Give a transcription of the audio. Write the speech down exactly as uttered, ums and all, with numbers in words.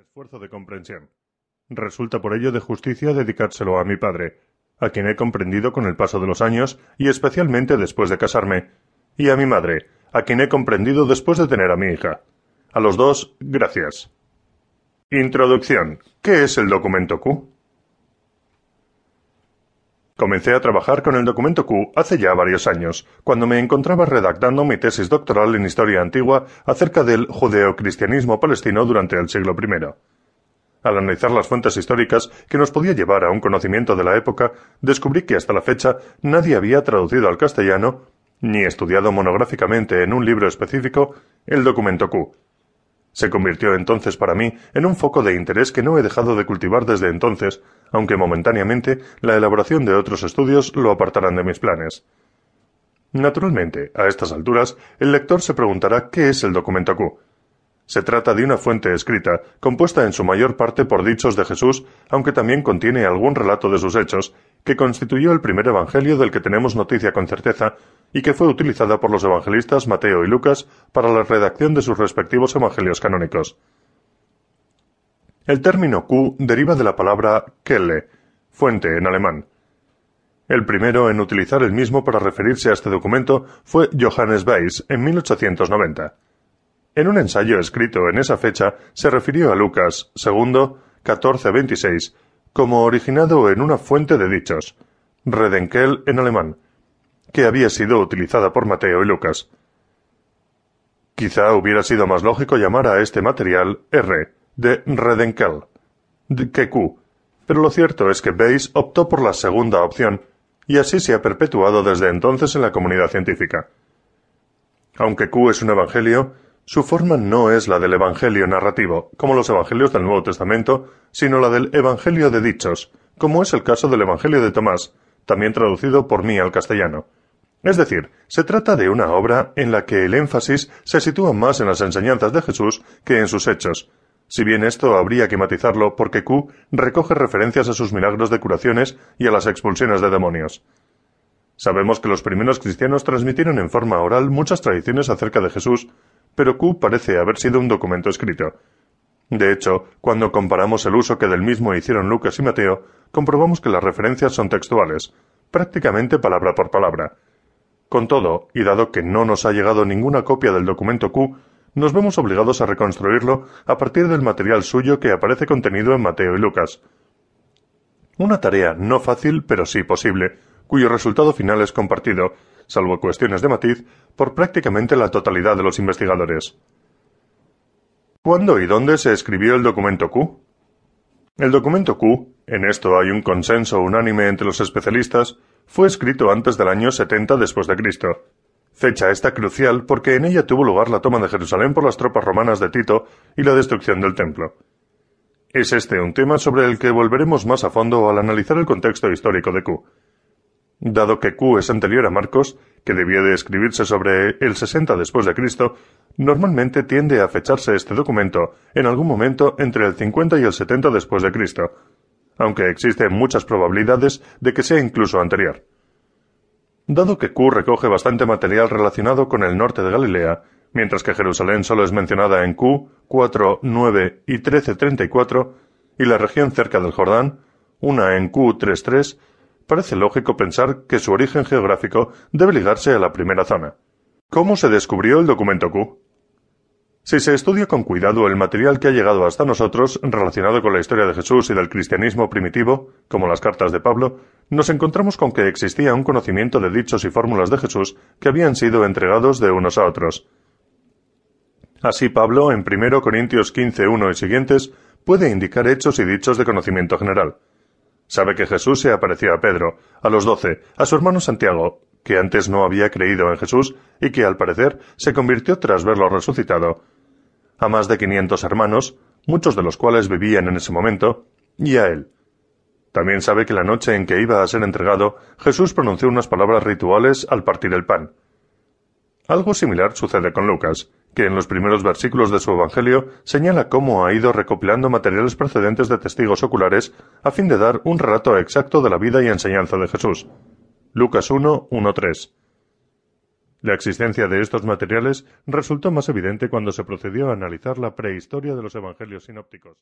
esfuerzo de comprensión. Resulta por ello de justicia dedicárselo a mi padre, a quien he comprendido con el paso de los años y especialmente después de casarme, y a mi madre, a quien he comprendido después de tener a mi hija. A los dos, gracias. Introducción. ¿Qué es el documento Q? Comencé a trabajar con el documento Q hace ya varios años, cuando me encontraba redactando mi tesis doctoral en Historia Antigua acerca del judeocristianismo palestino durante el siglo primero. Al analizar las fuentes históricas que nos podía llevar a un conocimiento de la época, descubrí que hasta la fecha nadie había traducido al castellano, ni estudiado monográficamente en un libro específico, el documento Q. Se convirtió entonces para mí en un foco de interés que no he dejado de cultivar desde entonces, aunque momentáneamente la elaboración de otros estudios lo apartarán de mis planes. Naturalmente, a estas alturas, el lector se preguntará qué es el documento Q. Se trata de una fuente escrita, compuesta en su mayor parte por dichos de Jesús, aunque también contiene algún relato de sus hechos, que constituyó el primer evangelio del que tenemos noticia con certeza y que fue utilizada por los evangelistas Mateo y Lucas para la redacción de sus respectivos evangelios canónicos. El término Q deriva de la palabra Quelle, fuente en alemán. El primero en utilizar el mismo para referirse a este documento fue Johannes Weiss en mil ochocientos noventa. En un ensayo escrito en esa fecha se refirió a Lucas segundo, catorce veintiséis, como originado en una fuente de dichos, Redenkel en alemán, que había sido utilizada por Mateo y Lucas. Quizá hubiera sido más lógico llamar a este material R, de Redenkel, que Q, pero lo cierto es que Weiss optó por la segunda opción, y así se ha perpetuado desde entonces en la comunidad científica. Aunque Q es un evangelio, su forma no es la del evangelio narrativo, como los evangelios del Nuevo Testamento, sino la del evangelio de dichos, como es el caso del evangelio de Tomás, también traducido por mí al castellano. Es decir, se trata de una obra en la que el énfasis se sitúa más en las enseñanzas de Jesús que en sus hechos, si bien esto habría que matizarlo porque Q recoge referencias a sus milagros de curaciones y a las expulsiones de demonios. Sabemos que los primeros cristianos transmitieron en forma oral muchas tradiciones acerca de Jesús, pero Q parece haber sido un documento escrito. De hecho, cuando comparamos el uso que del mismo hicieron Lucas y Mateo, comprobamos que las referencias son textuales, prácticamente palabra por palabra. Con todo, y dado que no nos ha llegado ninguna copia del documento Q, nos vemos obligados a reconstruirlo a partir del material suyo que aparece contenido en Mateo y Lucas. Una tarea no fácil, pero sí posible, cuyo resultado final es compartido, salvo cuestiones de matiz, por prácticamente la totalidad de los investigadores. ¿Cuándo y dónde se escribió el documento Q? El documento Q, en esto hay un consenso unánime entre los especialistas, fue escrito antes del año setenta después de Cristo. Fecha esta crucial porque en ella tuvo lugar la toma de Jerusalén por las tropas romanas de Tito y la destrucción del templo. Es este un tema sobre el que volveremos más a fondo al analizar el contexto histórico de Q. Dado que Q es anterior a Marcos, que debía de escribirse sobre el sesenta después de Cristo, normalmente tiende a fecharse este documento en algún momento entre el cincuenta y el setenta después de Cristo, aunque existen muchas probabilidades de que sea incluso anterior. Dado que Q recoge bastante material relacionado con el norte de Galilea, mientras que Jerusalén solo es mencionada en Q cuatro, nueve y trece treinta y cuatro, y la región cerca del Jordán, una en Q tres tres, parece lógico pensar que su origen geográfico debe ligarse a la primera zona. ¿Cómo se descubrió el documento Q? Si se estudia con cuidado el material que ha llegado hasta nosotros relacionado con la historia de Jesús y del cristianismo primitivo, como las cartas de Pablo, nos encontramos con que existía un conocimiento de dichos y fórmulas de Jesús que habían sido entregados de unos a otros. Así Pablo, en primero Corintios quince uno y siguientes, puede indicar hechos y dichos de conocimiento general. Sabe que Jesús se apareció a Pedro, a los doce, a su hermano Santiago, que antes no había creído en Jesús y que al parecer se convirtió tras verlo resucitado, a más de quinientos hermanos, muchos de los cuales vivían en ese momento, y a él. También sabe que la noche en que iba a ser entregado, Jesús pronunció unas palabras rituales al partir el pan. Algo similar sucede con Lucas, que en los primeros versículos de su Evangelio señala cómo ha ido recopilando materiales procedentes de testigos oculares a fin de dar un relato exacto de la vida y enseñanza de Jesús. Lucas uno, uno tres. La existencia de estos materiales resultó más evidente cuando se procedió a analizar la prehistoria de los evangelios sinópticos.